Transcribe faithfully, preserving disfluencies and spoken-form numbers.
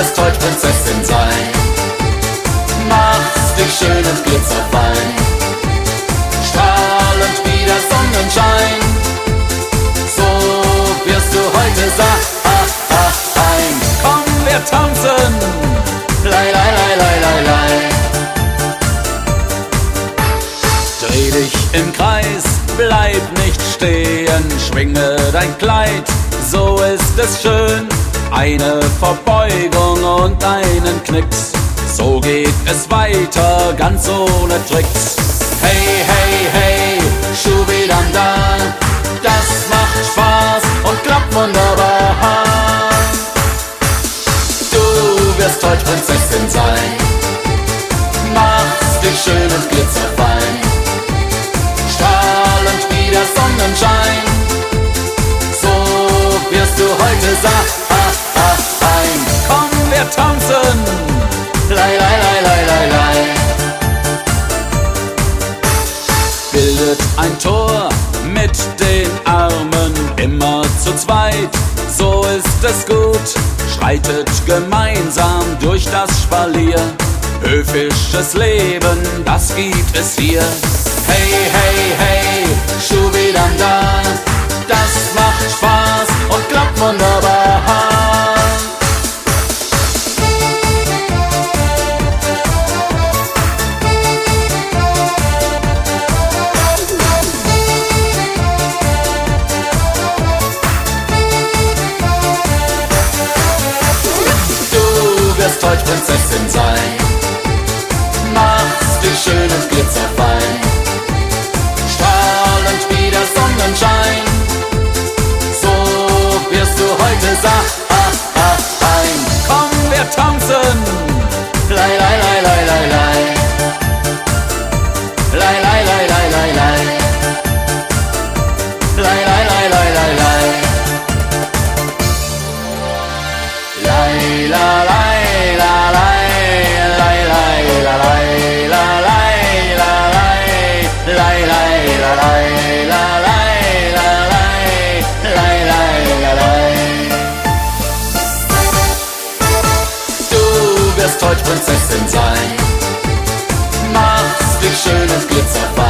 wirst heute Prinzessin sein. Machst dich schön und glitzerfein, strahlend wie der Sonnenschein. So wirst du heute sein. Komm, wir tanzen, lei, lei, lei, lei, lei, lei. Dreh dich im Kreis, bleib nicht stehen, schwinge dein Kleid, so ist es schön. Eine Verbeugung und einen Knicks, so geht es weiter, ganz ohne Tricks. Hey, hey, hey, Schubidanda, das macht Spaß und klappt wunderbar. Du wirst heute Prinzessin sein, machst dich schön und glitzerfein, strahlend wie der Sonnenschein. So wirst du heute sein. Komm, wir tanzen, lei, lei, lei, lei, lei, lei. Bildet ein Tor mit den Armen, immer zu zweit, so ist es gut. Schreitet gemeinsam durch das Spalier, höfisches Leben, das gibt es hier. Hey, hey, hey, Schubidanda, das macht Spaß und klappt wunderbar. Du wirst heute Prinzessin sein, machst dich schön und glitzerfein, strahlend wie der Sonnenschein. So wirst du heute sein. Komm, wir tanzen, lei, lei, lei, lei, lei, lei. Lei, lei, lei, lei, lei, lei. Lei, lei, lei, lei, lei, lei. Lei, la, lei, la, lei, lei, lei, la, lei, la, lei, la, lei, lei, lei, la, lei, la, lei, la, lei, lei, lei, la, lei. Du wirst heute Prinzessin sein, machst dich schön und glitzerfein,